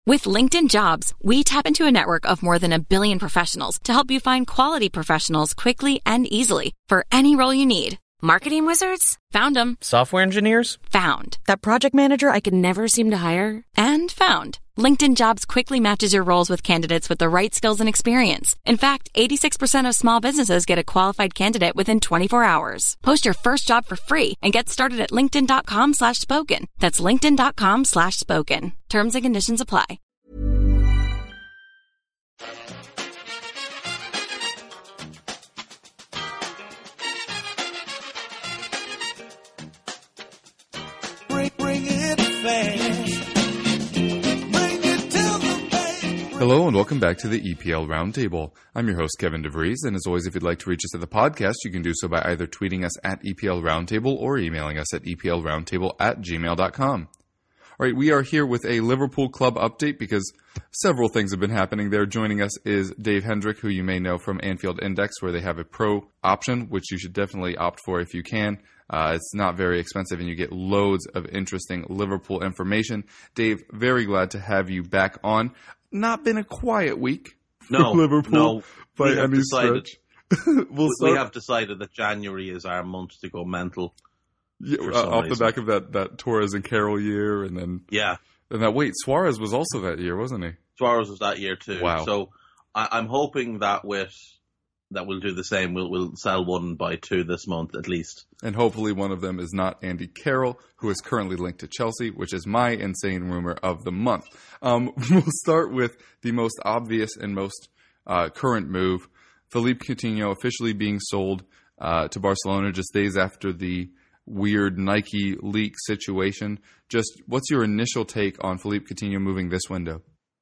With LinkedIn Jobs, we tap into a network of more than 1 billion professionals to help you find quality professionals quickly and easily for any role you need. Marketing wizards? Found them. Software engineers? Found. That project manager I could never seem to hire? And found. LinkedIn Jobs quickly matches your roles with candidates with the right skills and experience. In fact, 86% of small businesses get a qualified candidate within 24 hours. Post your first job for free and get started at linkedin.com/spoken. That's linkedin.com/spoken. Terms and conditions apply. Hello and welcome back to the EPL Roundtable. I'm your host, Kevin DeVries, and as always, if you'd like to reach us at the podcast, you can do so by either tweeting us at EPL Roundtable or emailing us at eplroundtable@gmail.com. All right, we are here with a Liverpool club update because several things have been happening there. Joining us is Dave Hendrick, who you may know from Anfield Index, where they have a pro option, which you should definitely opt for if you can. It's not very expensive, and you get loads of interesting Liverpool information. Dave, very glad to have you back on. Not been a quiet week for Liverpool by any stretch. We have decided that January is our month to go mental. Yeah, off the back of that Torres and Carroll year, and then Suarez was also that year, wasn't he? Suarez was that year too. Wow. So I'm hoping that we'll do the same. We'll sell 1 by 2 this month at least, and hopefully one of them is not Andy Carroll, who is currently linked to Chelsea, which is my insane rumor of the month. We'll start with the most obvious and most current move: Philippe Coutinho officially being sold to Barcelona just days after the weird Nike leak situation. Just what's your initial take on Philippe Coutinho moving this window?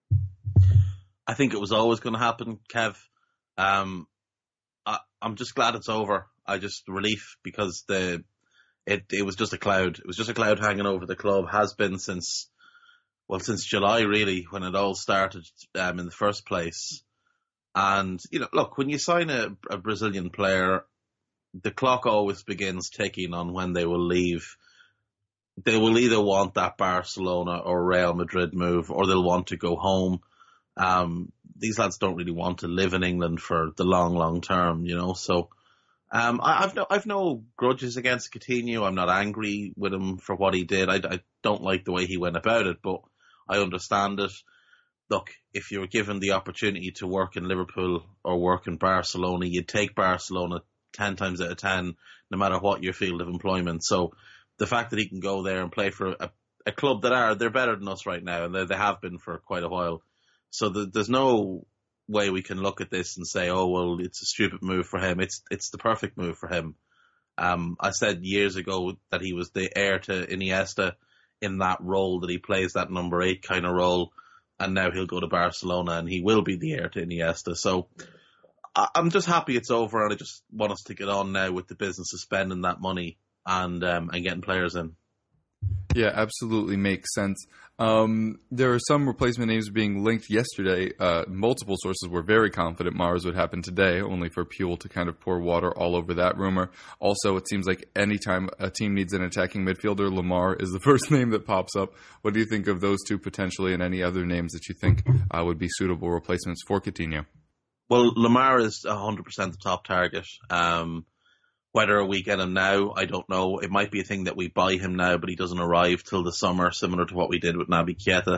I think it was always going to happen, Kev. I'm just glad it's over. Relief because it was just a cloud. It was just a cloud hanging over the club. Has been since July, really, when it all started in the first place. And, look, when you sign a Brazilian player, the clock always begins ticking on when they will leave. They will either want that Barcelona or Real Madrid move, or they'll want to go home. These lads don't really want to live in England for the long, long term, So I've no grudges against Coutinho. I'm not angry with him for what he did. I don't like the way he went about it, but I understand it. Look, if you were given the opportunity to work in Liverpool or work in Barcelona, you'd take Barcelona 10 times out of 10, no matter what your field of employment. So the fact that he can go there and play for a club they're better than us right now, and they have been for quite a while. So there's no way we can look at this and say, oh, well, it's a stupid move for him. It's the perfect move for him. I said years ago that he was the heir to Iniesta in that role, that he plays that number 8 kind of role, and now he'll go to Barcelona and he will be the heir to Iniesta. So I'm just happy it's over, and I just want us to get on now with the business of spending that money and getting players in. Yeah, absolutely makes sense. There are some replacement names being linked yesterday. Multiple sources were very confident Mahrez would happen today, only for Puel to kind of pour water all over that rumor. Also, it seems like anytime a team needs an attacking midfielder, Lamar is the first name that pops up. What do you think of those two potentially, and any other names that you think would be suitable replacements for Coutinho? Well, Lamar is 100% the top target. Whether we get him now, I don't know. It might be a thing that we buy him now, but he doesn't arrive till the summer, similar to what we did with Naby Keita.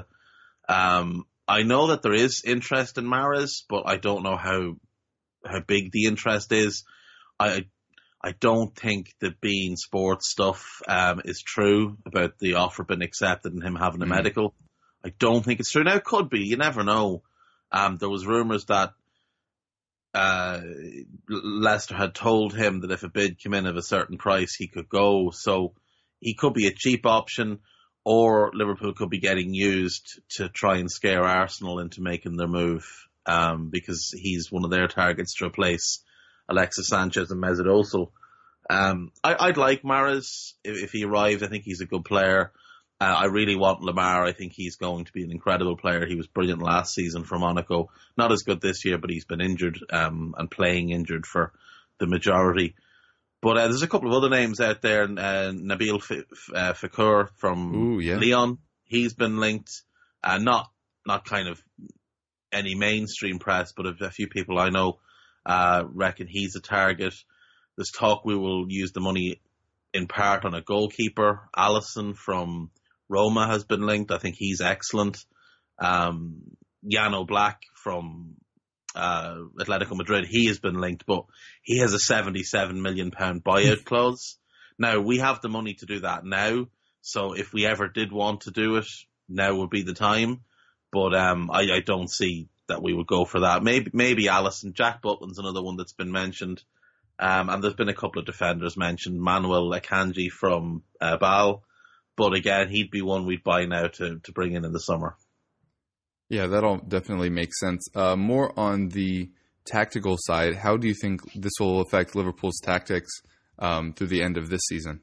I know that there is interest in Mahrez, but I don't know how big the interest is. I don't think the beIN Sports stuff is true about the offer being accepted and him having a medical. I don't think it's true. Now, it could be. You never know. There was rumours that Leicester had told him that if a bid came in of a certain price, he could go. So he could be a cheap option, or Liverpool could be getting used to try and scare Arsenal into making their move, because he's one of their targets to replace Alexis Sanchez and Mesut Ozil. I'd like Mahrez if he arrived. I think he's a good player. I really want Lamar. I think he's going to be an incredible player. He was brilliant last season for Monaco. Not as good this year, but he's been injured and playing injured for the majority. But there's a couple of other names out there. Nabil Fekir from Lyon. He's been linked. Not not kind of any mainstream press, but a few people I know reckon he's a target. There's talk we will use the money in part on a goalkeeper. Alisson from Roma has been linked. I think he's excellent. Jan Oblak from Atletico Madrid, he has been linked, but he has a £77 million buyout clause. Now, we have the money to do that now, so if we ever did want to do it, now would be the time. But I don't see that we would go for that. Maybe Alisson. Jack Butland's another one that's been mentioned. And there's been a couple of defenders mentioned. Manuel Akanji from Bal. But again, he'd be one we'd buy now to bring in the summer. Yeah, that all definitely makes sense. More on the tactical side, how do you think this will affect Liverpool's tactics through the end of this season?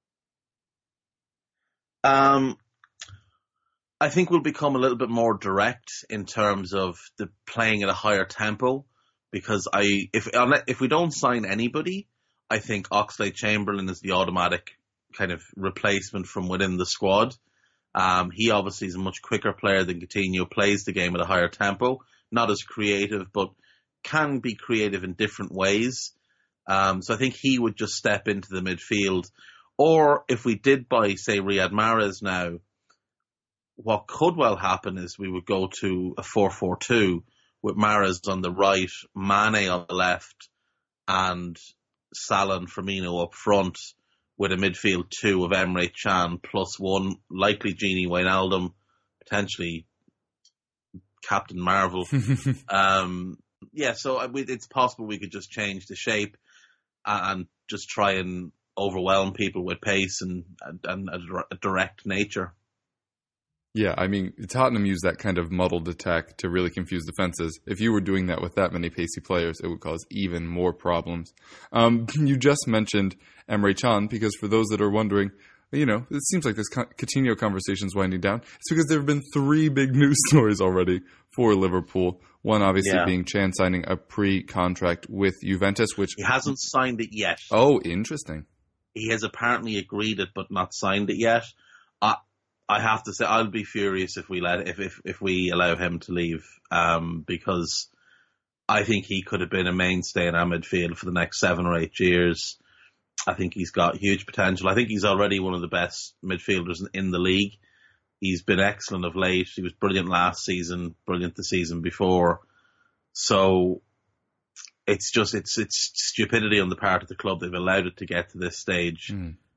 I think we'll become a little bit more direct in terms of the playing at a higher tempo, because if we don't sign anybody, I think Oxlade-Chamberlain is the automatic kind of replacement from within the squad. He obviously is a much quicker player than Coutinho, plays the game at a higher tempo, not as creative, but can be creative in different ways. So I think he would just step into the midfield. Or if we did buy, say, Riyad Mahrez now, what could well happen is we would go to a 4-4-2 with Mahrez on the right, Mane on the left, and Salah and Firmino up front, with a midfield two of Emre Can plus one, likely Gini Wijnaldum, potentially Captain Marvel. So it's possible we could just change the shape and just try and overwhelm people with pace and a direct nature. Yeah, I mean, Tottenham used that kind of muddled attack to really confuse defenses. If you were doing that with that many pacey players, it would cause even more problems. You just mentioned Emre Can, because for those that are wondering, it seems like this Coutinho conversation is winding down. It's because there have been 3 big news stories already for Liverpool. One, obviously, being Can signing a pre-contract with Juventus, which... He hasn't signed it yet. Oh, interesting. He has apparently agreed it, but not signed it yet. I have to say, I'll be furious if we allow him to leave, because I think he could have been a mainstay in our midfield for the next 7 or 8 years. I think he's got huge potential. I think he's already one of the best midfielders in the league. He's been excellent of late. He was brilliant last season, brilliant the season before. So it's stupidity on the part of the club. They've allowed it to get to this stage.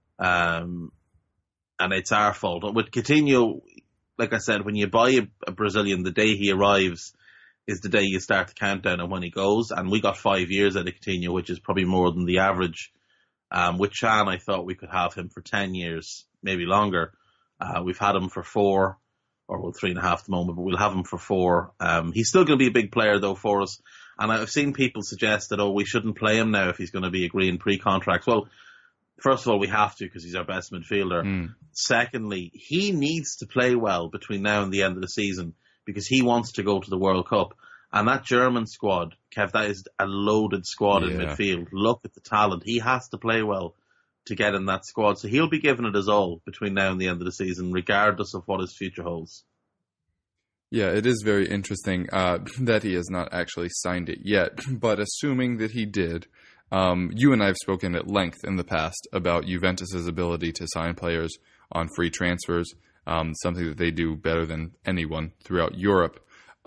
And it's our fault. With Coutinho, like I said, when you buy a Brazilian, the day he arrives is the day you start the countdown on when he goes. And we got 5 years out of Coutinho, which is probably more than the average. With Can, I thought we could have him for 10 years, maybe longer. We've had him for 4, or 3.5 at the moment, but we'll have him for 4. He's still going to be a big player, though, for us. And I've seen people suggest that, we shouldn't play him now if he's going to be agreeing pre-contracts. Well, first of all, we have to, because he's our best midfielder. Secondly, he needs to play well between now and the end of the season, because he wants to go to the World Cup. And that German squad, Kev, that is a loaded squad in midfield. Look at the talent. He has to play well to get in that squad. So he'll be giving it his all between now and the end of the season, regardless of what his future holds. Yeah, it is very interesting that he has not actually signed it yet. But assuming that he did, you and I have spoken at length in the past about Juventus's ability to sign players on free transfers, something that they do better than anyone throughout Europe.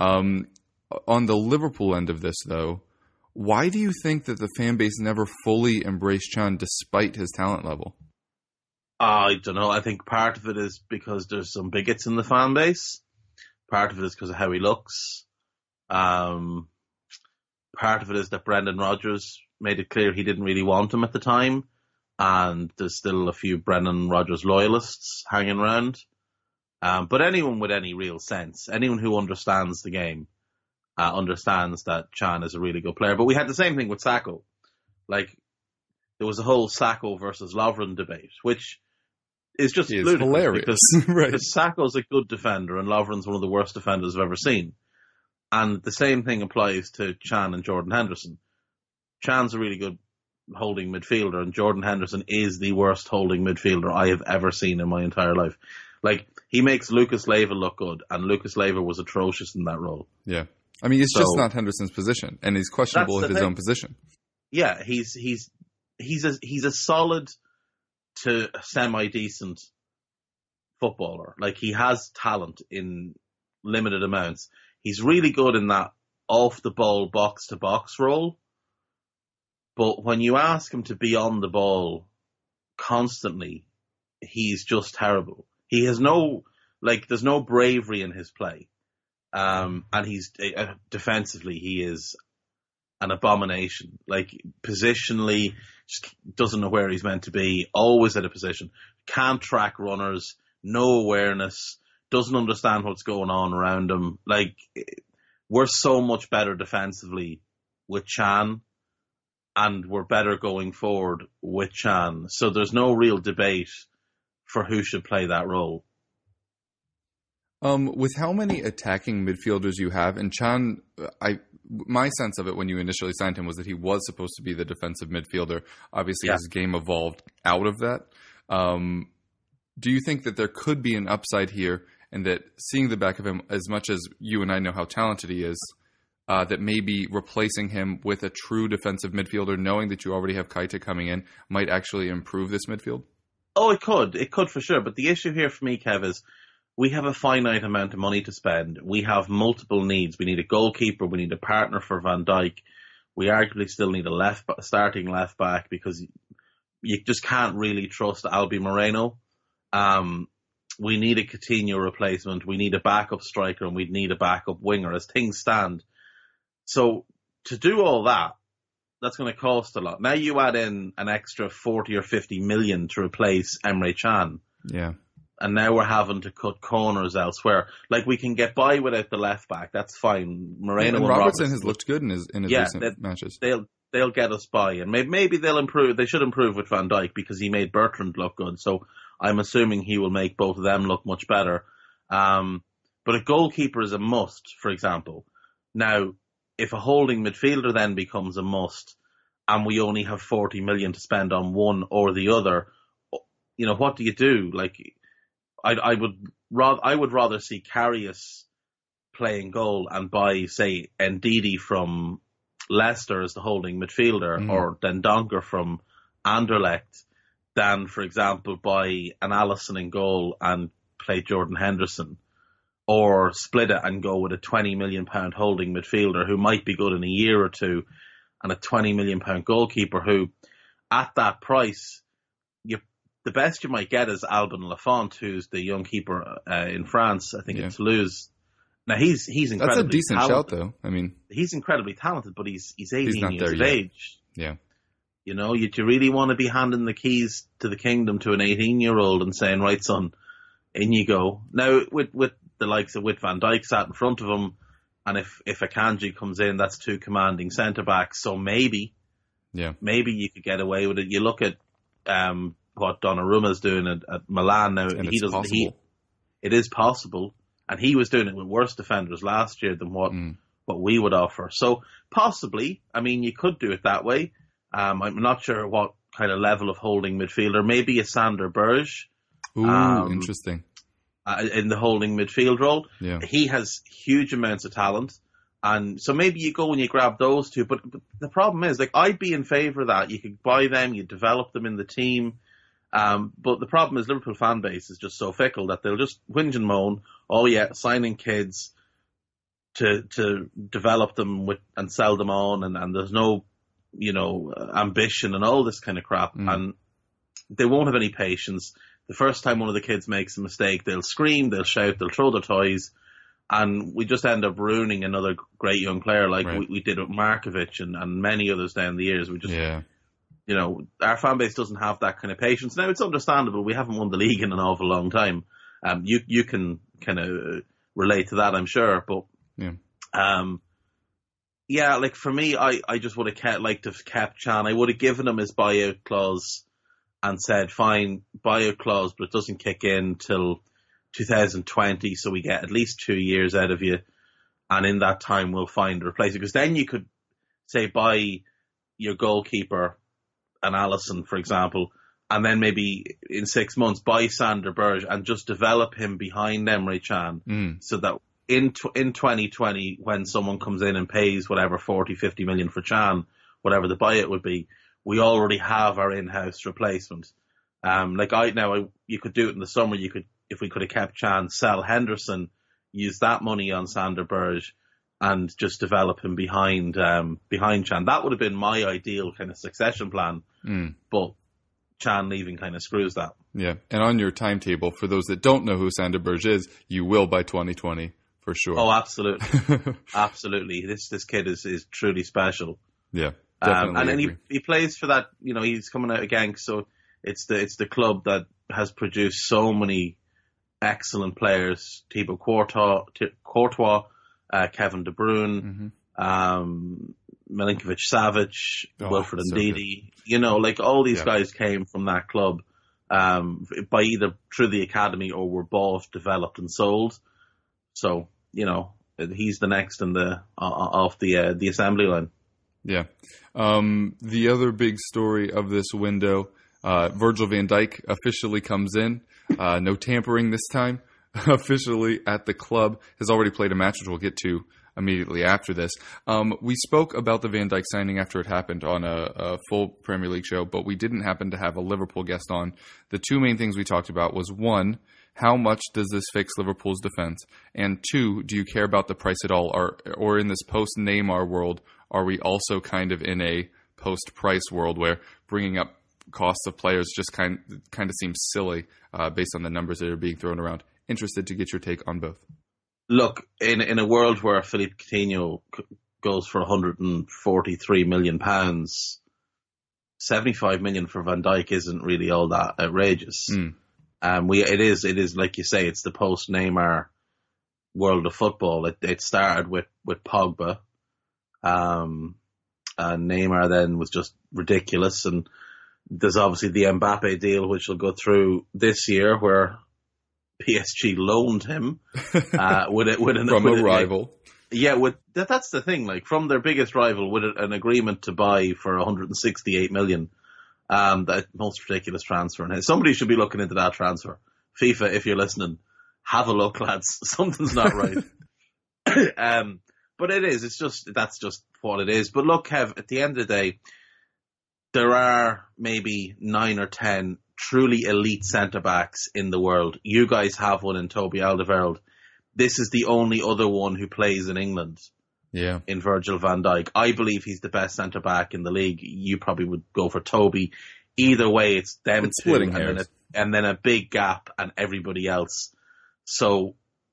On the Liverpool end of this, though, why do you think that the fan base never fully embraced Can despite his talent level? I don't know. I think part of it is because there's some bigots in the fan base. Part of it is because of how he looks. Part of it is that Brendan Rodgers made it clear he didn't really want him at the time. And there's still a few Brendan Rodgers loyalists hanging around. But anyone with any real sense, anyone who understands the game, understands that Can is a really good player. But we had the same thing with Sakho. Like, there was a whole Sakho versus Lovren debate, which is just hilarious. Because Sakho's a good defender and Lovren's one of the worst defenders I've ever seen. And the same thing applies to Can and Jordan Henderson. Chan's a really good holding midfielder, and Jordan Henderson is the worst holding midfielder I have ever seen in my entire life. Like, he makes Lucas Leiva look good, and Lucas Leiva was atrocious in that role. Yeah. I mean, it's just not Henderson's position, and he's questionable at his own position. Yeah, he's a solid to semi-decent footballer. Like, he has talent in limited amounts. He's really good in that off-the-ball, box-to-box role. But when you ask him to be on the ball constantly, he's just terrible. He has there's no bravery in his play. And he's defensively, he is an abomination. Like, positionally, just doesn't know where he's meant to be, always out of position, can't track runners, no awareness, doesn't understand what's going on around him. Like, we're so much better defensively with Can, and we're better going forward with Can. So there's no real debate for who should play that role. With how many attacking midfielders you have, and Can, my sense of it when you initially signed him was that he was supposed to be the defensive midfielder. Obviously, his game evolved out of that. Do you think that there could be an upside here, and that seeing the back of him, as much as you and I know how talented he is, that maybe replacing him with a true defensive midfielder, knowing that you already have Keita coming in, might actually improve this midfield? Oh, it could. It could for sure. But the issue here for me, Kev, is we have a finite amount of money to spend. We have multiple needs. We need a goalkeeper. We need a partner for Van Dijk. We arguably still need a starting left back, because you just can't really trust Albi Moreno. We need a Coutinho replacement. We need a backup striker, and we need a backup winger as things stand. So to do all that, that's going to cost a lot. Now you add in an extra 40 or 50 million to replace Emre Can. Yeah. And now we're having to cut corners elsewhere. Like, we can get by without the left back. That's fine. Moreno and Robertson has looked good in his recent matches. They'll get us by, and maybe they'll improve. They should improve with Van Dijk, because he made Bertrand look good. So I'm assuming he will make both of them look much better. But a goalkeeper is a must, for example. Now, if a holding midfielder then becomes a must, and we only have 40 million to spend on one or the other, what do you do? Like, I would rather see Karius playing goal and buy, say, Ndidi from Leicester as the holding midfielder, or Dendoncker from Anderlecht, than, for example, buy an Alisson in goal and play Jordan Henderson, or split it and go with a £20 million holding midfielder who might be good in a year or two, and a £20 million goalkeeper who, at that price, the best you might get is Alban Lafont, who's the young keeper in France, I think, at Toulouse. Now, he's incredibly That's a decent talented. shout, though. I mean, he's incredibly talented, but he's 18 years of yet. age. Yeah. You really want to be handing the keys to the kingdom to an 18-year-old and saying, right, son, in you go. Now, with the likes of Van Dijk sat in front of him, and if Akanji comes in, that's two commanding centre-backs, so maybe you could get away with it. You look at what Donnarumma's doing at Milan now. And it is possible, and he was doing it with worse defenders last year than what we would offer. So possibly, I mean, you could do it that way. I'm not sure what kind of level of holding midfielder. Maybe a Sander Berge. Ooh, interesting. In the holding midfield role. Yeah. He has huge amounts of talent. And so maybe you go and you grab those two. But the problem is, like, I'd be in favour of that. You could buy them, you develop them in the team. But the problem is Liverpool fan base is just so fickle that they'll just whinge and moan. Oh yeah, signing kids to develop them and sell them on, and there's no, ambition and all this kind of crap. And they won't have any patience. The first time one of the kids makes a mistake, they'll scream, they'll shout, they'll throw their toys, and we just end up ruining another great young player like we did with Markovic and many others down the years. We just, our fan base doesn't have that kind of patience. Now, it's understandable. We haven't won the league in an awful long time. You can kind of relate to that, I'm sure. But, like for me, I just would have liked to have kept Can. I would have given him his buyout clause and said, fine, buyout clause, but it doesn't kick in till 2020, so we get at least 2 years out of you. And in that time, we'll find a replacement. Because then you could, say, buy your goalkeeper, an Alisson, for example, and then maybe in 6 months buy Sander Berge and just develop him behind Emre Can, so that in 2020, when someone comes in and pays whatever 40, 50 million for Can, whatever the buyout would be, we already have our in-house replacement. You could do it in the summer. If we could have kept Can, sell Henderson, use that money on Sander Berge, and just develop him behind Can. That would have been my ideal kind of succession plan. But Can leaving kind of screws that. Yeah, and on your timetable, for those that don't know who Sander Berge is, you will by 2020 for sure. Oh, absolutely, absolutely. This kid is truly special. Yeah, definitely. And he plays for that. He's coming out of Genk, so it's the club that has produced so many excellent players: Thibaut Courtois, Kevin De Bruyne, Milinkovic-Savic, Wilfred Ndidi. All these guys came from that club by either through the academy or were bought, developed, and sold. So he's the next in off the assembly line. Yeah. The other big story of this window, Virgil van Dijk officially comes in. No tampering this time. Officially at the club, has already played a match, which we'll get to immediately after this. We spoke about the Van Dijk signing after it happened on a full Premier League show, but we didn't happen to have a Liverpool guest on. The two main things we talked about was, one, how much does this fix Liverpool's defense? And two, do you care about the price at all? Or in this post-Neymar world, are we also kind of in a post-price world where bringing up costs of players just kind of seems silly based on the numbers that are being thrown around? Interested to get your take on both. Look, in a world where Philippe Coutinho goes for £143 million, 75 million for Van Dijk isn't really all that outrageous. It is like you say, it's the post Neymar world of football. It started with Pogba, and Neymar then was just ridiculous. And there's obviously the Mbappe deal, which will go through this year, where PSG loaned him from a rival. That's the thing. Like, from their biggest rival, with an agreement to buy for 168 million. That most ridiculous transfer. And somebody should be looking into that transfer. FIFA, if you're listening, have a look, lads. Something's not right. But it is. That's just what it is. But look, Kev, at the end of the day, there are maybe 9 or 10 truly elite centre-backs in the world. You guys have one in Toby Alderweireld. This is the only other one who plays in England. Yeah. In Virgil van Dijk. I believe he's the best centre-back in the league. You probably would go for Toby. Either way, it's them two. Splitting hairs. And then a big gap and everybody else. So,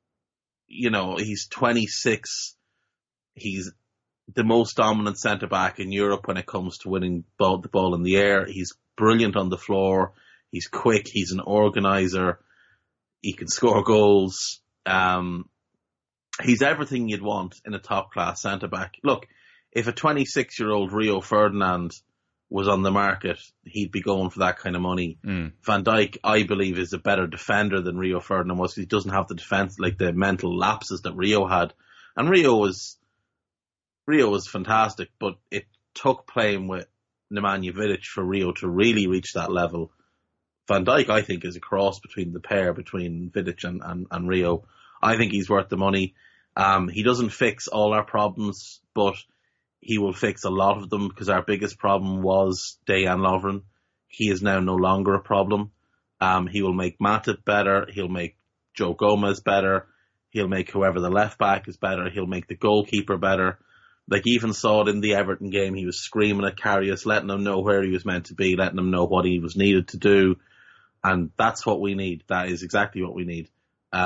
he's 26. He's the most dominant centre-back in Europe when it comes to winning the ball in the air. He's brilliant on the floor. He's quick. He's an organizer. He can score goals. He's everything you'd want in a top-class centre-back. Look, if a 26-year-old Rio Ferdinand was on the market, he'd be going for that kind of money. Van Dijk, I believe, is a better defender than Rio Ferdinand was. He doesn't have the defense, like the mental lapses that Rio had. And Rio was fantastic, but it took playing with Nemanja Vidic for Rio to really reach that level. Van Dijk, I think, is a cross between the pair, between Vidic and Rio. I think he's worth the money. He doesn't fix all our problems, but he will fix a lot of them, because our biggest problem was Dejan Lovren. He is now no longer a problem. He will make Matip better. He'll make Joe Gomez better. He'll make whoever the left back is better. He'll make the goalkeeper better. Like, even saw it in the Everton game. He was screaming at Karius, letting him know where he was meant to be, letting him know what he was needed to do. And that's what we need. That is exactly what we need.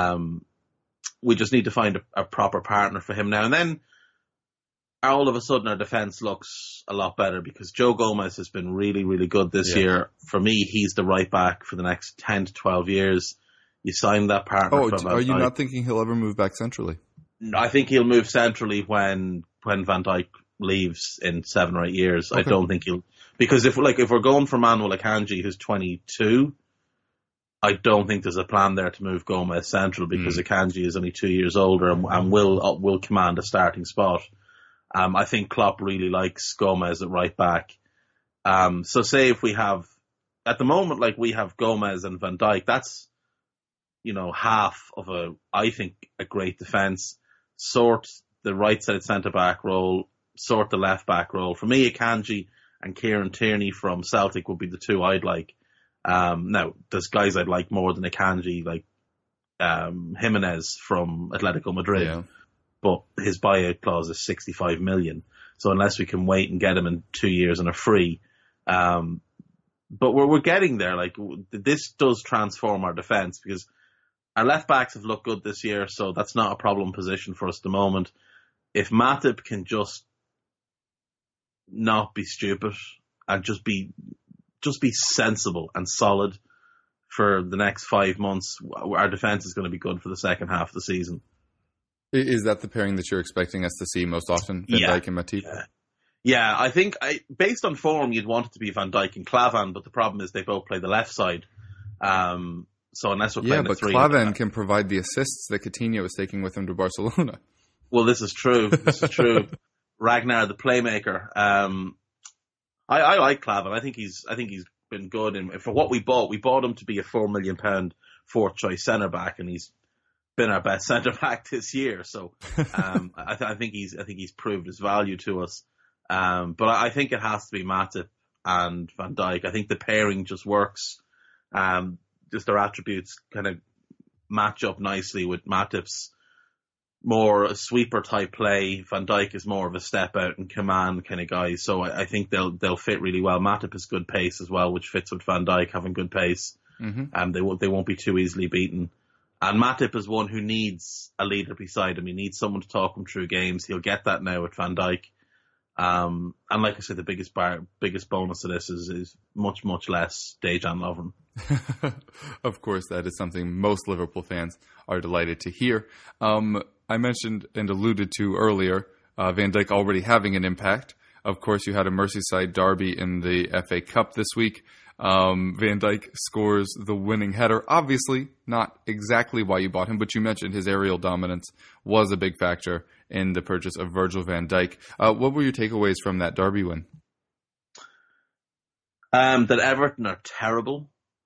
We just need to find a proper partner for him now. And then all of a sudden our defence looks a lot better, because Joe Gomez has been really, really good this year. For me, he's the right back for the next 10 to 12 years. You sign that partner. Are you not thinking he'll ever move back centrally? I think he'll move centrally when Van Dijk leaves in 7 or 8 years. Okay. I don't think he'll, because if we're going for Manuel Akanji, who's 22, I don't think there's a plan there to move Gomez central, because Akanji is only 2 years older and will command a starting spot. I think Klopp really likes Gomez at right back. So say if we have at the moment, like we have Gomez and Van Dijk. That's, half of I think, a great defence. Sort the right side centre back role, sort the left back role. For me, Akanji and Kieran Tierney from Celtic would be the two I'd like. Now, there's guys I'd like more than Akanji, like Jimenez from Atletico Madrid. Yeah. But his buyout clause is 65 million. So unless we can wait and get him in 2 years and a free, but we're getting there. Like, this does transform our defence, because our left backs have looked good this year, so that's not a problem position for us at the moment. If Matip can just not be stupid and just be sensible and solid for the next 5 months, our defence is going to be good for the second half of the season. Is that the pairing that you're expecting us to see most often, Van Dijk and Matip? Yeah, I think based on form, you'd want it to be Van Dijk and Klavan, but the problem is they both play the left side. So unless we're playing but Klavan can provide the assists that Coutinho is taking with him to Barcelona. Well, this is true. Ragnar, the playmaker. I like Klavan. I think he's been good, and for what we bought him to be a £4 million fourth choice centre back, and he's been our best centre back this year. So I think he's proved his value to us. But I think it has to be Matip and Van Dijk. I think the pairing just works. Just their attributes kind of match up nicely with Matip's more a sweeper type play. Van Dijk is more of a step out and command kind of guy. So I think they'll fit really well. Matip has good pace as well, which fits with Van Dijk having good pace. Mm-hmm. They won't be too easily beaten. And Matip is one who needs a leader beside him. He needs someone to talk him through games. He'll get that now with Van Dijk. And like I said, the biggest bonus of this is much, much less Dejan Lovren. Of course, that is something most Liverpool fans are delighted to hear. I mentioned and alluded to earlier Van Dijk already having an impact. Of course, you had a Merseyside derby in the FA Cup this week. Van Dijk scores the winning header. Obviously, not exactly why you bought him, but you mentioned his aerial dominance was a big factor in the purchase of Virgil van Dijk. What were your takeaways from that derby win? That Everton are terrible.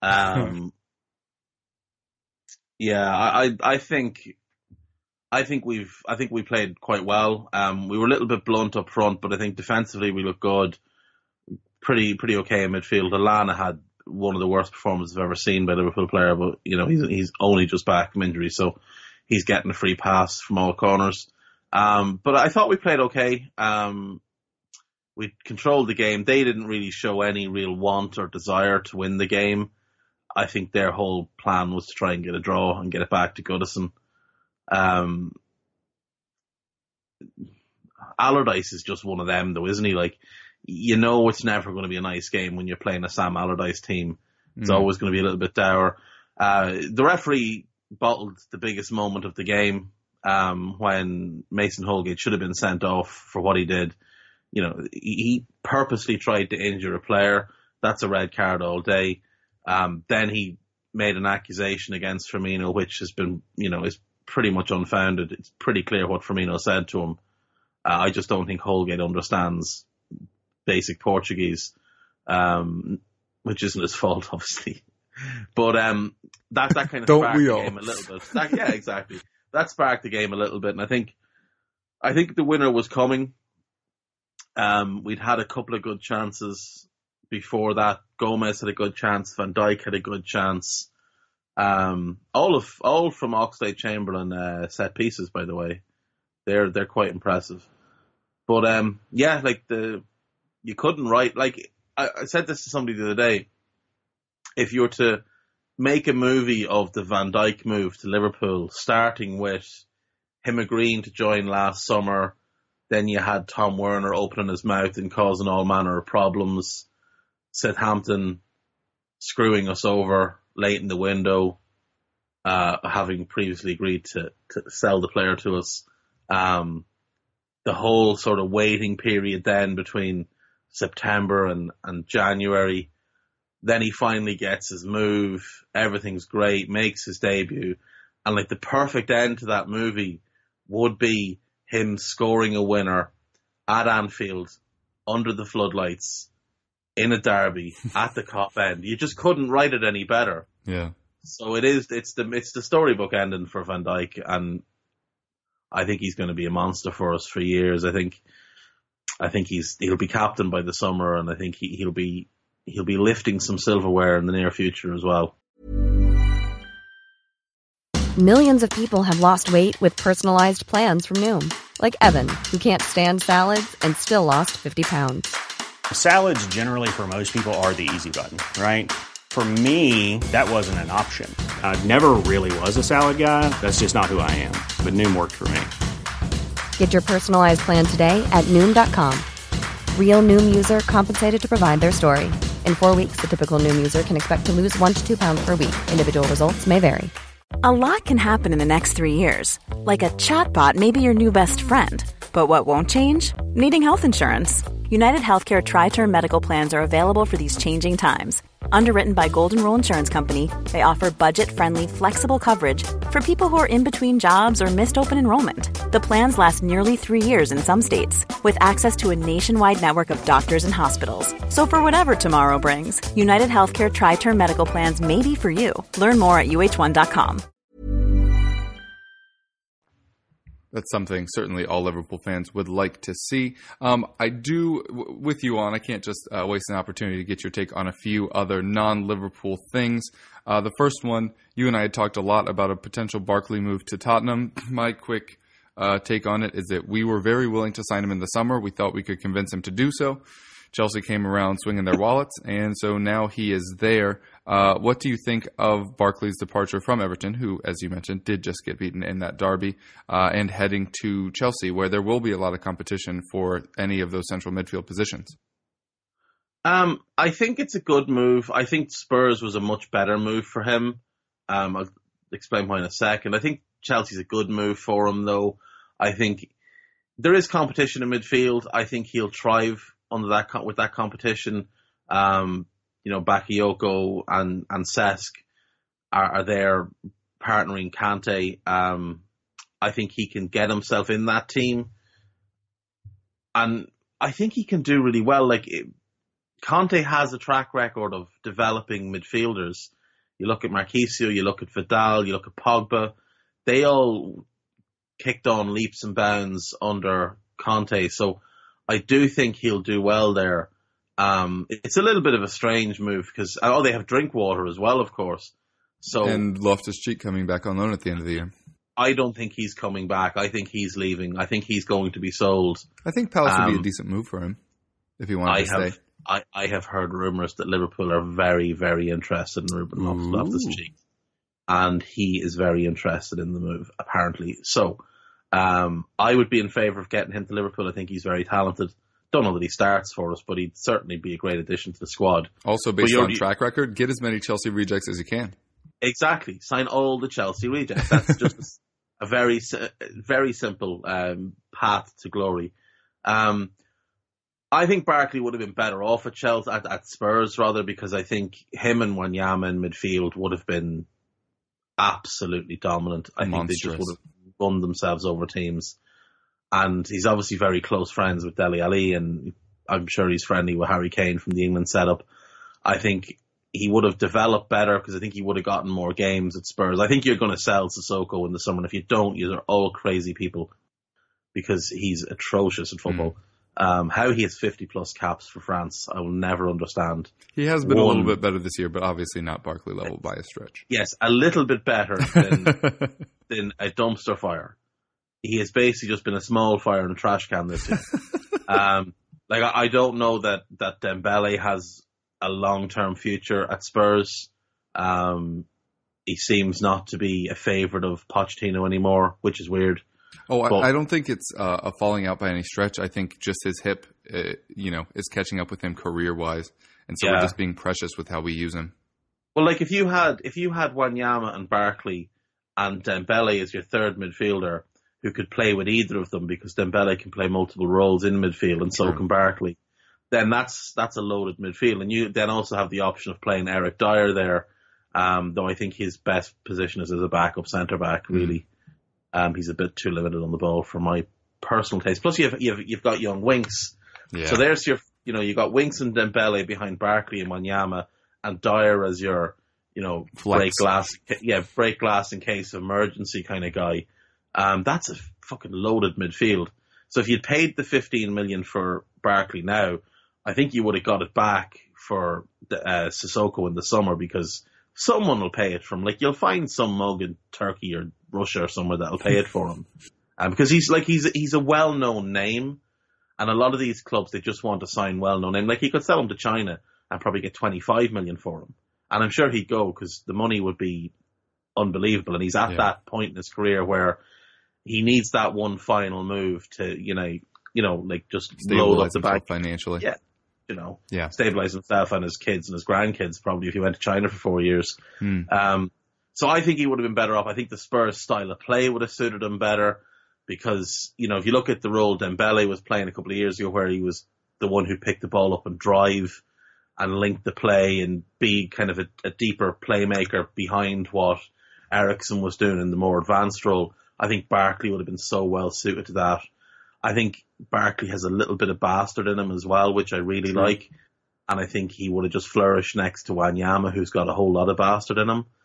I think we played quite well. We were a little bit blunt up front, but I think defensively we looked good. Pretty okay in midfield. Lallana had one of the worst performances I've ever seen by a Liverpool player, but he's only just back from injury, so he's getting a free pass from all corners. But I thought we played okay. We controlled the game. They didn't really show any real want or desire to win the game. I think their whole plan was to try and get a draw and get it back to Goodison. Allardyce is just one of them, though, isn't he? Like, it's never going to be a nice game when you're playing a Sam Allardyce team. It's always going to be a little bit dour. The referee bottled the biggest moment of the game when Mason Holgate should have been sent off for what he did. He purposely tried to injure a player. That's a red card all day. Then he made an accusation against Firmino, which has been, is pretty much unfounded. It's pretty clear what Firmino said to him. I just don't think Holgate understands basic Portuguese, which isn't his fault, obviously. But that kind of sparked the game a little bit. Yeah, exactly. That sparked the game a little bit, and I think the winner was coming. We'd had a couple of good chances before that. Gomez had a good chance. Van Dijk had a good chance. All from Oxlade-Chamberlain set pieces, by the way. They're quite impressive. But you couldn't write, like I said this to somebody the other day. If you were to make a movie of the Van Dijk move to Liverpool, starting with him agreeing to join last summer, then you had Tom Werner opening his mouth and causing all manner of problems, Southampton screwing us over late in the window, having previously agreed to sell the player to us. The whole sort of waiting period then between September and January. Then he finally gets his move. Everything's great, makes his debut. And like the perfect end to that movie would be him scoring a winner at Anfield under the floodlights in a derby at the Kop end. You just couldn't write it any better. Yeah. So it's the storybook ending for Van Dijk, and I think he's going to be a monster for us for years. I think he'll be captain by the summer, and I think he'll be lifting some silverware in the near future as well. Millions of people have lost weight with personalized plans from Noom. Like Evan, who can't stand salads and still lost 50 pounds. Salads generally for most people are the easy button, right? For me, that wasn't an option. I never really was a salad guy. That's just not who I am. But Noom worked for me. Get your personalized plan today at Noom.com. Real Noom user compensated to provide their story. In 4 weeks, the typical Noom user can expect to lose 1 to 2 pounds per week. Individual results may vary. A lot can happen in the next 3 years. Like a chatbot may be your new best friend. But what won't change? Needing health insurance. United Healthcare Tri-Term Medical Plans are available for these changing times. Underwritten by Golden Rule Insurance Company, they offer budget-friendly, flexible coverage for people who are in between jobs or missed open enrollment. The plans last nearly 3 years in some states, with access to a nationwide network of doctors and hospitals. So for whatever tomorrow brings, United Healthcare Tri-Term Medical Plans may be for you. Learn more at uh1.com. That's something certainly all Liverpool fans would like to see. I do, with you on, I can't just waste an opportunity to get your take on a few other non-Liverpool things. The first one, you and I had talked a lot about a potential Barkley move to Tottenham. My quick take on it is that we were very willing to sign him in the summer. We thought we could convince him to do so. Chelsea came around swinging their wallets, and so now he is there. What do you think of Barkley's departure from Everton, who, as you mentioned, did just get beaten in that derby, and heading to Chelsea, where there will be a lot of competition for any of those central midfield positions? I think it's a good move. I think Spurs was a much better move for him. I'll explain why in a second. I think Chelsea's a good move for him, though. I think there is competition in midfield. I think he'll thrive under that with that competition. Bakayoko and Cesc are there partnering Kante. I think he can get himself in that team, and I think he can do really well. Kante has a track record of developing midfielders. You look at Marquisio, you look at Vidal, you look at Pogba. They all kicked on leaps and bounds under Conte, so I do think he'll do well there. It's a little bit of a strange move because they have Drinkwater as well, of course. So and Loftus-Cheek coming back on loan at the end of the year. I don't think he's coming back. I think he's leaving. I think he's going to be sold. I think Palace would be a decent move for him if he wanted to stay. I have heard rumours that Liverpool are very, very interested in Ruben Loftus-Cheek, and he is very interested in the move apparently. So I would be in favour of getting him to Liverpool. I think he's very talented. Don't know that he starts for us, but he'd certainly be a great addition to the squad. Also, based on track record, get as many Chelsea rejects as you can. Exactly. Sign all the Chelsea rejects. That's just a very, very simple path to glory. I think Barkley would have been better off at Chelsea, at Spurs rather, because I think him and Wanyama in midfield would have been absolutely dominant. I think they just would have won themselves over teams. And he's obviously very close friends with Dele Alli, and I'm sure he's friendly with Harry Kane from the England setup. I think he would have developed better because I think he would have gotten more games at Spurs. I think you're going to sell Sissoko in the summer, and if you don't, you're all crazy people because he's atrocious at football. How he has 50-plus caps for France, I will never understand. He has been a little bit better this year, but obviously not Barkley level by a stretch. Yes, a little bit better than a dumpster fire. He has basically just been a small fire in a trash can this year. I don't know that Dembele has a long-term future at Spurs. He seems not to be a favourite of Pochettino anymore, which is weird. I don't think it's a falling out by any stretch. I think just his hip, is catching up with him career-wise, and so we're just being precious with how we use him. Well, if you had Wanyama and Barkley and Dembele as your third midfielder, who could play with either of them, because Dembele can play multiple roles in midfield, and so can Barkley, then that's a loaded midfield, and you then also have the option of playing Eric Dyer there, though I think his best position is as a backup centre back, really. He's a bit too limited on the ball for my personal taste. Plus, you've got young Winks. Yeah. So there's you got Winks and Dembele behind Barkley and Wanyama, and Dyer as your, Flex. break glass in case of emergency kind of guy. That's a fucking loaded midfield. So if you'd paid the 15 million for Barkley now, I think you would have got it back for Sissoko in the summer, because someone will pay it from, you'll find some mug in Turkey or Russia or somewhere that'll pay it for him. Because he's a well-known name, and a lot of these clubs, they just want to sign well-known name. He could sell him to China and probably get 25 million for him. And I'm sure he'd go, because the money would be unbelievable. And he's at that point in his career where he needs that one final move to, just load up the bank financially. Yeah. Stabilize himself and his kids and his grandkids, probably, if he went to China for 4 years. So I think he would have been better off. I think the Spurs style of play would have suited him better, because, if you look at the role Dembele was playing a couple of years ago, where he was the one who picked the ball up and drive and link the play and be kind of a deeper playmaker behind what Eriksen was doing in the more advanced role, I think Barkley would have been so well suited to that. I think Barkley has a little bit of bastard in him as well, which I really like. And I think he would have just flourished next to Wanyama, who's got a whole lot of bastard in him.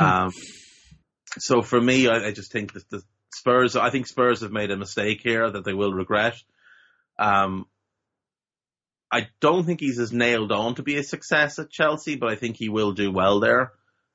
So for me, I just think that the Spurs have made a mistake here that they will regret. I don't think he's as nailed on to be a success at Chelsea, but I think he will do well there,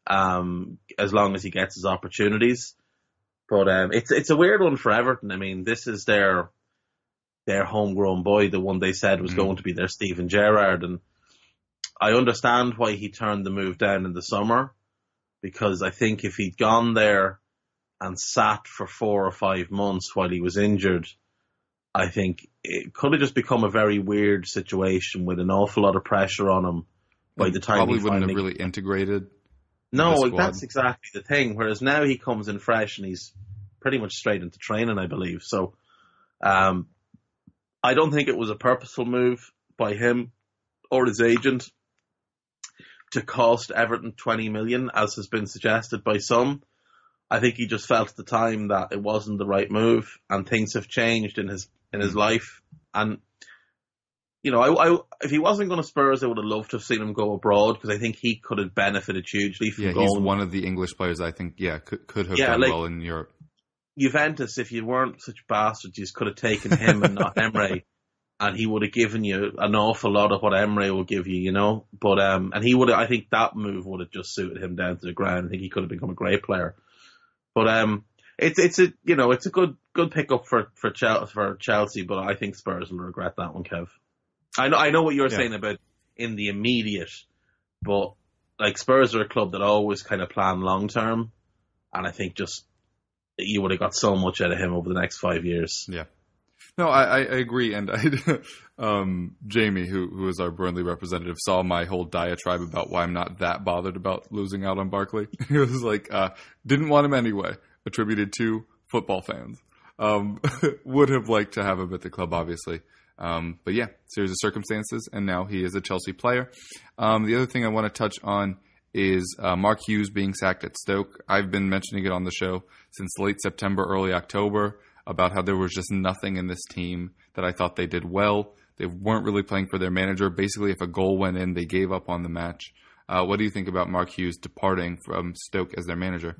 as long as he gets his opportunities. But it's a weird one for Everton. I mean, this is their homegrown boy, the one they said was going to be their Steven Gerrard. And I understand why he turned the move down in the summer, because I think if he'd gone there and sat for 4 or 5 months while he was injured, I think it could have just become a very weird situation with an awful lot of pressure on him by the time probably he wouldn't have really integrated. No, that's exactly the thing. Whereas now he comes in fresh and he's pretty much straight into training, I believe. So I don't think it was a purposeful move by him or his agent to cost Everton 20 million, as has been suggested by some. I think he just felt at the time that it wasn't the right move, and things have changed in his life. And if he wasn't going to Spurs, I would have loved to have seen him go abroad, because I think he could have benefited hugely from going. He's one of the English players I think could have done well in Europe. Juventus, if you weren't such bastards, you could have taken him and not Emre, and he would have given you an awful lot of what Emre will give you, But and he would have, I think that move would have just suited him down to the ground. I think he could have become a great player. But it's a good pickup for Chelsea, but I think Spurs will regret that one, Kev. I know what you're saying about in the immediate, but Spurs are a club that always kind of plan long term, and I think just you would have got so much out of him over the next 5 years. Yeah. No, I agree, and Jamie, who is our Burnley representative, saw my whole diatribe about why I'm not that bothered about losing out on Barkley. He was like, didn't want him anyway, attributed to football fans. Would have liked to have him at the club, obviously. But yeah, series of circumstances, and now he is a Chelsea player. The other thing I want to touch on is Mark Hughes being sacked at Stoke. I've been mentioning it on the show since late September, early October, about how there was just nothing in this team that I thought they did well. They weren't really playing for their manager. Basically, if a goal went in, they gave up on the match. What do you think about Mark Hughes departing from Stoke as their manager?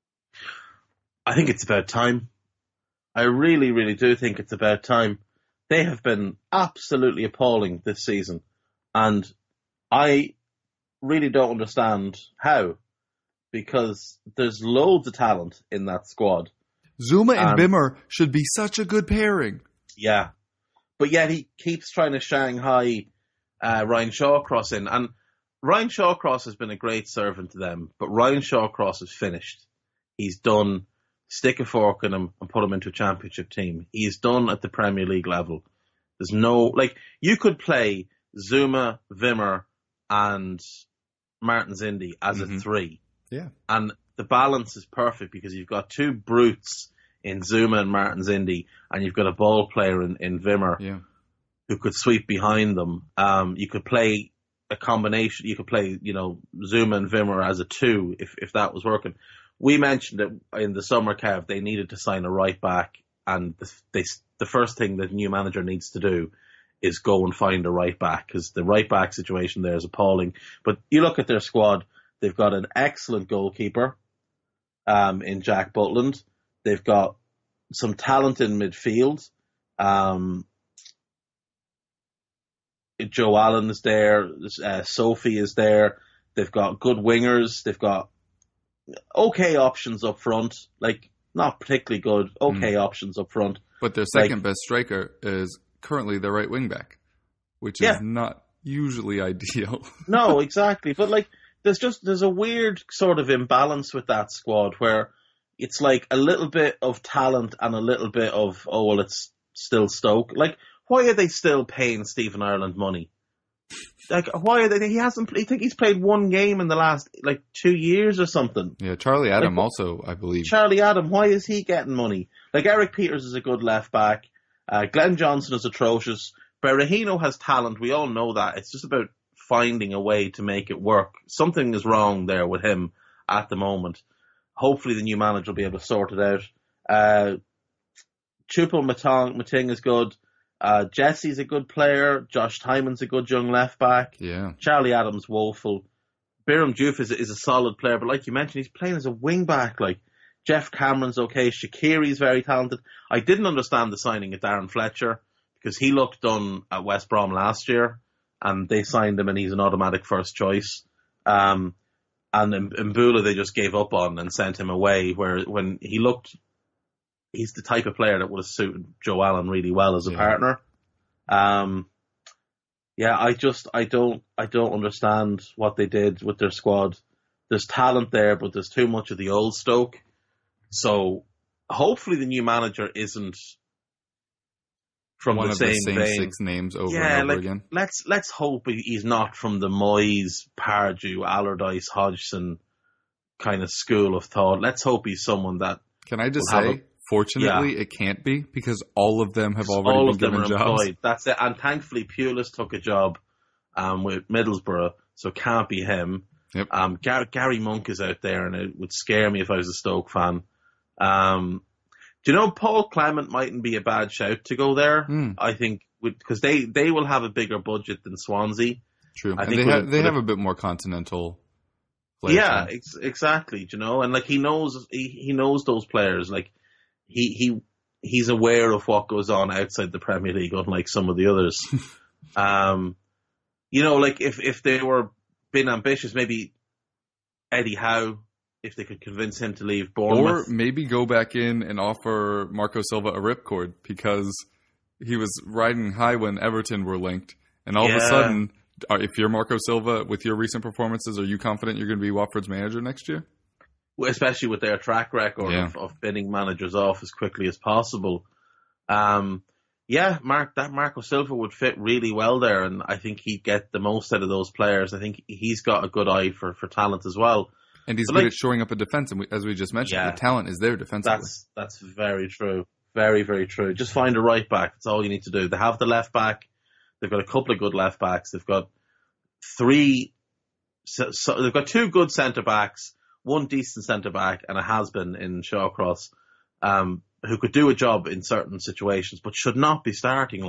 I think it's about time. I really, really do think it's about time. They have been absolutely appalling this season, and I really don't understand how, because there's loads of talent in that squad. Zuma and Wimmer should be such a good pairing. Yeah. But yet he keeps trying to Shanghai Ryan Shawcross in. And Ryan Shawcross has been a great servant to them, but Ryan Shawcross is finished. He's done. Stick a fork in him and put him into a championship team. He's done at the Premier League level. There's no... you could play Zuma, Wimmer, and Martins Indy as a three. Yeah. And the balance is perfect, because you've got two brutes in Zuma and Martins Indy, and you've got a ball player in Wimmer who could sweep behind them. You could play a combination. You could play, Zuma and Wimmer as a two if that was working. We mentioned it in the summer, Kev, they needed to sign a right back, and the first thing the new manager needs to do is go and find a right back, because the right back situation there is appalling. But you look at their squad, they've got an excellent goalkeeper in Jack Butland. They've got some talent in midfield. Joe Allen is there. Sophie is there. They've got good wingers. They've got okay options up front. Like, not particularly good. Okay options up front. But their second best striker is currently their right wing back, which is not usually ideal. No, exactly. But like, there's a weird sort of imbalance with that squad where it's like a little bit of talent and a little bit of, oh, well, it's still Stoke. Like, why are they still paying Stephen Ireland money? Like, why are they? I think he's played one game in the last, 2 years or something. Yeah, Charlie Adam also, I believe. Charlie Adam, why is he getting money? Like, Eric Peters is a good left back. Glenn Johnson is atrocious. Berahino has talent. We all know that. It's just about finding a way to make it work. Something is wrong there with him at the moment. Hopefully the new manager will be able to sort it out. Choupo-Moting is good. Jesse's a good player. Josh Tymon's a good young left back. Yeah. Charlie Adams woeful. Biram Diouf is a solid player, but like you mentioned, he's playing as a wing back. Like, Jeff Cameron's okay. Shaqiri's very talented. I didn't understand the signing of Darren Fletcher because he looked done at West Brom last year, and they signed him, and he's an automatic first choice. And Mbula they just gave up on and sent him away. Where when he looked. He's the type of player that would have suited Joe Allen really well as a partner. I don't understand what they did with their squad. There's talent there, but there's too much of the old Stoke. So hopefully the new manager isn't from one the of same the same vein. 6 names over and over again. Let's hope he's not from the Moyes, Pardew, Allardyce, Hodgson kind of school of thought. Let's hope he's someone that. Can I just say? Fortunately, it can't be because all of them have already been given jobs. Employed. That's it. And thankfully, Pulis took a job with Middlesbrough, so it can't be him. Yep. Gary Monk is out there, and it would scare me if I was a Stoke fan. Do you know Paul Clement mightn't be a bad shout to go there? I think because they will have a bigger budget than Swansea. True. They have a bit more continental. Yeah, exactly. You know, and like he knows those players. Like. He's aware of what goes on outside the Premier League, unlike some of the others. Like if they were being ambitious, maybe Eddie Howe, if they could convince him to leave Bournemouth. Or maybe go back in and offer Marco Silva a ripcord because he was riding high when Everton were linked. And all of a sudden, if you're Marco Silva, with your recent performances, are you confident you're going to be Watford's manager next year? Especially with their track record of bidding managers off as quickly as possible. Marco Silva would fit really well there, and I think he'd get the most out of those players. I think he's got a good eye for talent as well. And he's good at shoring up a defense, and as we just mentioned, the talent is there defensively. That's very true. Very, very true. Just find a right back. That's all you need to do. They have the left back. They've got a couple of good left backs. They've got they've got 2 good centre backs, 1 decent centre-back and a has-been in Shawcross who could do a job in certain situations but should not be starting.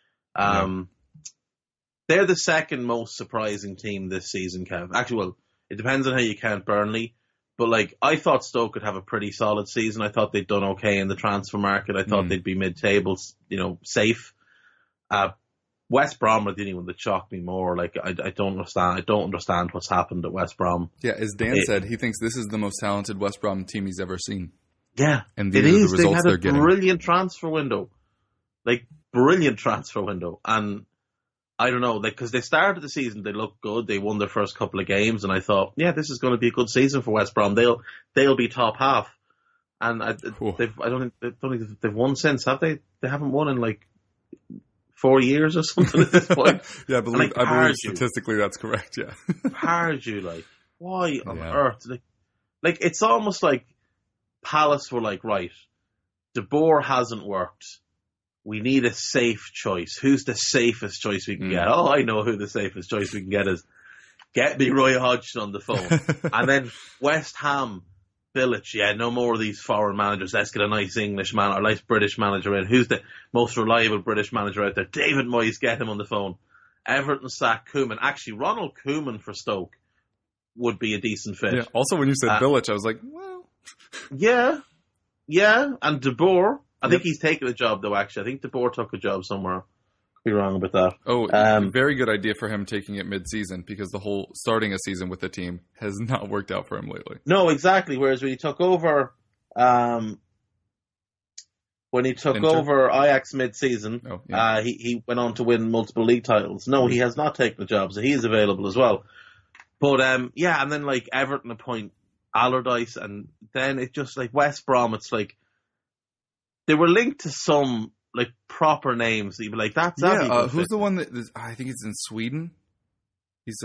They're the second most surprising team this season, Kev. Actually, well, it depends on how you count Burnley. But, I thought Stoke could have a pretty solid season. I thought they'd done okay in the transfer market. I thought they'd be mid-tables, safe. West Brom are the only one that shocked me more. I don't understand. I don't understand what's happened at West Brom. Yeah, as Dan said, he thinks this is the most talented West Brom team he's ever seen. Yeah, and these are the results they're getting. Brilliant transfer window, brilliant transfer window. And I don't know, because they started the season, they looked good. They won their first couple of games, and I thought, this is going to be a good season for West Brom. They'll be top half. And I don't think they've won since, have they? They haven't won in 4 years or something at this point. Yeah, I believe statistically that's correct, yeah. Pardew, why on earth? It's almost like Palace were right, De Boer hasn't worked. We need a safe choice. Who's the safest choice we can get? Oh, I know who the safest choice we can get is. Get me Roy Hodgson on the phone. And then West Ham Bilic, yeah, no more of these foreign managers. Let's get a nice English man or nice British manager in. Who's the most reliable British manager out there? David Moyes, get him on the phone. Everton sack Koeman. Actually, Ronald Koeman for Stoke would be a decent fit. Yeah. Also, when you said Bilic, I was like, well. Yeah. And De Boer, I think he's taken a job, though, actually. I think De Boer took a job somewhere. Could be wrong about that. Oh, very good idea for him taking it mid-season, because the whole starting a season with the team has not worked out for him lately. No, exactly. Whereas when he took over Ajax mid-season, he went on to win multiple league titles. No, he has not taken the job, so he is available as well. But, and then, like, Everton appoint Allardyce, and then it's just, like, West Brom, it's like, they were linked to some, like, proper names. You'd be like, that's who's the one that is, I think it's in Sweden? He's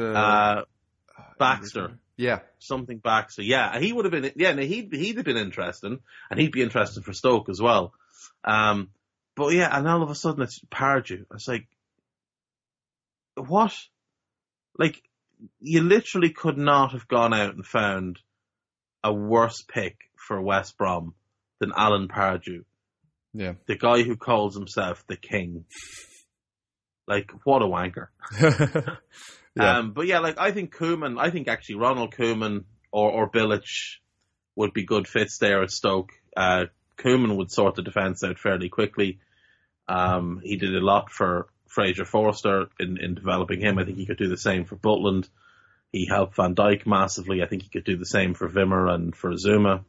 Baxter. Yeah. Something Baxter. Yeah, he would have been, he'd have been interesting, and he'd be interested for Stoke as well. But yeah, and all of a sudden it's Pardew. It's like, what? Like, you literally could not have gone out and found a worse pick for West Brom than Alan Pardew. Yeah. The guy who calls himself the king. Like, what a wanker. Yeah. But yeah, like, I think actually Ronald Koeman or Bilic would be good fits there at Stoke. Koeman would sort the defence out fairly quickly. He did a lot for Fraser Forster in developing him. I think he could do the same for Butland. He helped Van Dijk massively. I think he could do the same for Wimmer and for Zuma.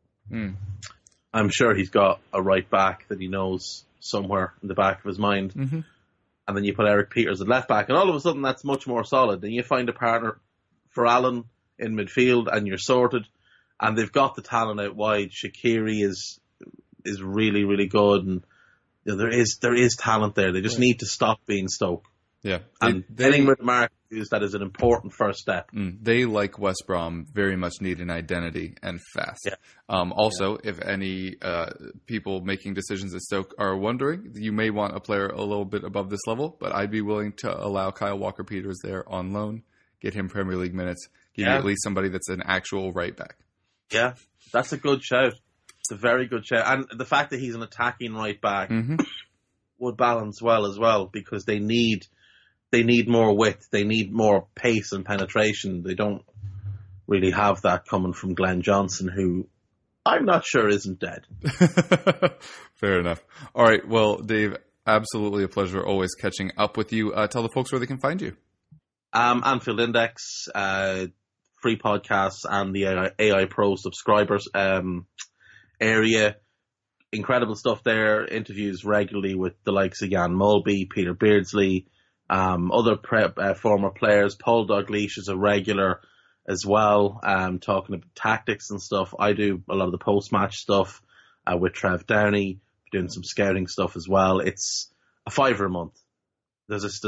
I'm sure he's got a right back that he knows somewhere in the back of his mind. Mm-hmm. And then you put Eric Peters at left back, and all of a sudden that's much more solid. Then you find a partner for Allen in midfield, and you're sorted. And they've got the talent out wide. Shaqiri is really, really good, and there is talent there. They just need to stop being Stoke. Yeah, and getting rid of Mark Hughes, that is an important first step. They, like West Brom, very much need an identity, and fast. Yeah. If any people making decisions at Stoke are wondering, you may want a player a little bit above this level, but I'd be willing to allow Kyle Walker-Peters there on loan, get him Premier League minutes, give you at least somebody that's an actual right back. Yeah, that's a good shout. It's a very good shout. And the fact that he's an attacking right back would balance well as well, because they need more width. They need more pace and penetration. They don't really have that coming from Glenn Johnson, who I'm not sure isn't dead. Fair enough. All right. Well, Dave, absolutely a pleasure always catching up with you. Tell the folks where they can find you. Anfield Index, free podcasts, and the AI Pro subscribers area. Incredible stuff there. Interviews regularly with the likes of Jan Mulby, Peter Beardsley, other former players. Paul Dalglish is a regular as well, talking about tactics and stuff. I do a lot of the post-match stuff with Trev Downey, doing some scouting stuff as well. It's a $5 a month. There's a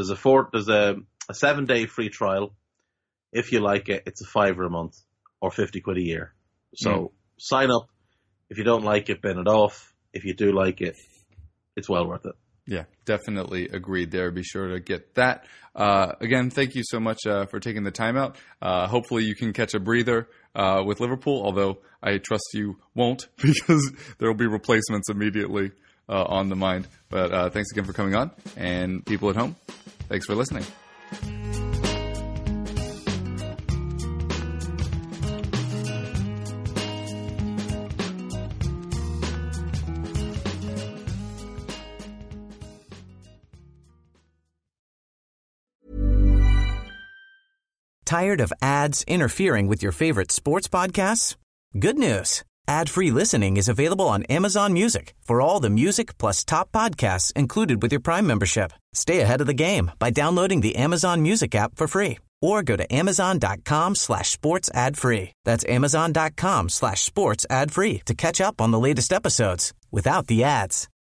7-day free trial. If you like it, it's a $5 a month or 50 quid a year. So sign up. If you don't like it, bin it off. If you do like it, it's well worth it. Yeah, definitely agreed there. Be sure to get that. Again, thank you so much for taking the time out. Hopefully you can catch a breather with Liverpool, although I trust you won't, because there will be replacements immediately on the mind. But thanks again for coming on. And people at home, thanks for listening. Tired of ads interfering with your favorite sports podcasts? Good news. Ad-free listening is available on Amazon Music for all the music plus top podcasts included with your Prime membership. Stay ahead of the game by downloading the Amazon Music app for free, or go to amazon.com/sports ad free. That's amazon.com/sports ad free to catch up on the latest episodes without the ads.